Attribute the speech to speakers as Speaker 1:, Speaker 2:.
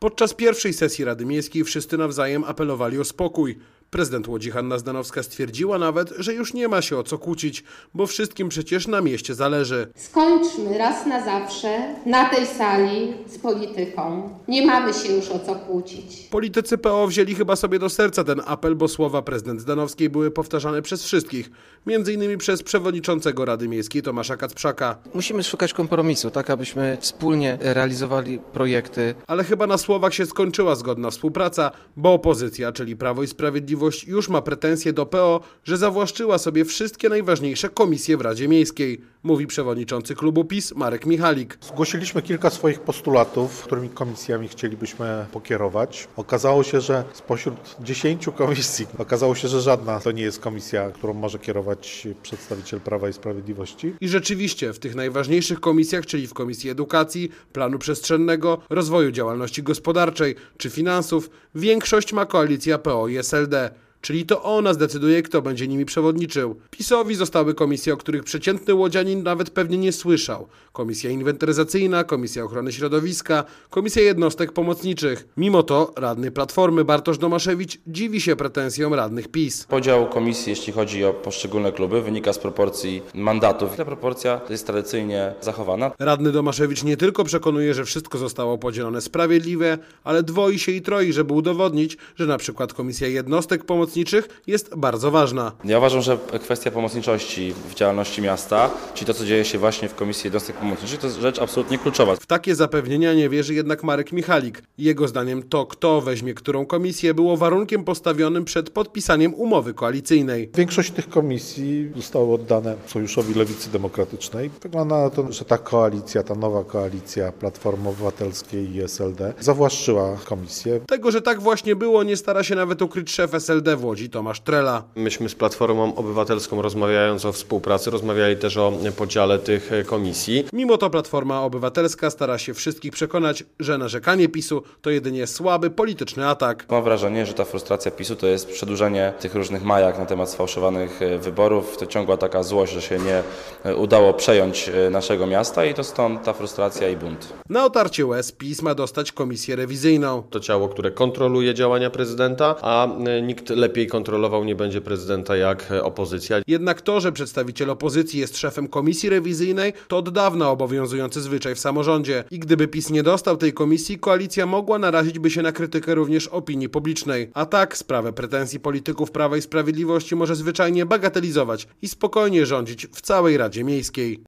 Speaker 1: Podczas pierwszej sesji Rady Miejskiej wszyscy nawzajem apelowali o spokój. Prezydent Łodzi Hanna Zdanowska stwierdziła nawet, że już nie ma się o co kłócić, bo wszystkim przecież na mieście zależy.
Speaker 2: Skończmy raz na zawsze na tej sali z polityką. Nie mamy się już o co kłócić.
Speaker 1: Politycy PO wzięli chyba sobie do serca ten apel, bo słowa prezydent Zdanowskiej były powtarzane przez wszystkich, m.in. przez przewodniczącego Rady Miejskiej Tomasza Kacprzaka.
Speaker 3: Musimy szukać kompromisu, tak abyśmy wspólnie realizowali projekty.
Speaker 1: Ale chyba na słowach się skończyła zgodna współpraca, bo opozycja, czyli Prawo i Sprawiedliwość, już ma pretensje do PO, że zawłaszczyła sobie wszystkie najważniejsze komisje w Radzie Miejskiej, mówi przewodniczący klubu PiS Marek Michalik.
Speaker 4: Zgłosiliśmy kilka swoich postulatów, którymi komisjami chcielibyśmy pokierować. Okazało się, że spośród 10 komisji, okazało się, że żadna to nie jest komisja, którą może kierować przedstawiciel Prawa i Sprawiedliwości.
Speaker 1: I rzeczywiście w tych najważniejszych komisjach, czyli w Komisji Edukacji, Planu Przestrzennego, Rozwoju Działalności Gospodarczej czy Finansów, większość ma koalicja PO i SLD. Czyli to ona zdecyduje, kto będzie nimi przewodniczył. PiS-owi zostały komisje, o których przeciętny łodzianin nawet pewnie nie słyszał. Komisja Inwentaryzacyjna, Komisja Ochrony Środowiska, Komisja Jednostek Pomocniczych. Mimo to radny Platformy Bartosz Domaszewicz dziwi się pretensjom radnych PiS.
Speaker 5: Podział komisji, jeśli chodzi o poszczególne kluby, wynika z proporcji mandatów. Ta proporcja jest tradycyjnie zachowana.
Speaker 1: Radny Domaszewicz nie tylko przekonuje, że wszystko zostało podzielone sprawiedliwie, ale dwoi się i troi, żeby udowodnić, że na przykład Komisja Jednostek Pomocniczych jest bardzo ważna.
Speaker 5: Ja uważam, że kwestia pomocniczości w działalności miasta, czyli to, co dzieje się właśnie w Komisji Jednostek Pomocniczych, to jest rzecz absolutnie kluczowa.
Speaker 1: W takie zapewnienia nie wierzy jednak Marek Michalik. Jego zdaniem to, kto weźmie którą komisję, było warunkiem postawionym przed podpisaniem umowy koalicyjnej.
Speaker 4: Większość tych komisji zostało oddane Sojuszowi Lewicy Demokratycznej. Wygląda na to, że ta koalicja, ta nowa koalicja Platformy Obywatelskiej i SLD zawłaszczyła komisję.
Speaker 1: Tego, że tak właśnie było, nie stara się nawet ukryć szef SLD w Łodzi Tomasz Trela.
Speaker 6: Myśmy z Platformą Obywatelską, rozmawiając o współpracy, rozmawiali też o podziale tych komisji.
Speaker 1: Mimo to Platforma Obywatelska stara się wszystkich przekonać, że narzekanie PiS-u to jedynie słaby polityczny atak.
Speaker 5: Mam wrażenie, że ta frustracja PiS-u to jest przedłużenie tych różnych majak na temat sfałszowanych wyborów. To ciągła taka złość, że się nie udało przejąć naszego miasta i to stąd ta frustracja i bunt.
Speaker 1: Na otarcie łez PiS ma dostać komisję rewizyjną.
Speaker 6: To ciało, które kontroluje działania prezydenta, a nikt lepiej kontrolował nie będzie prezydenta jak opozycja.
Speaker 1: Jednak to, że przedstawiciel opozycji jest szefem komisji rewizyjnej, to od dawna obowiązujący zwyczaj w samorządzie. I gdyby PiS nie dostał tej komisji, koalicja mogła narazić by się na krytykę również opinii publicznej. A tak sprawę pretensji polityków Prawa i Sprawiedliwości może zwyczajnie bagatelizować i spokojnie rządzić w całej Radzie Miejskiej.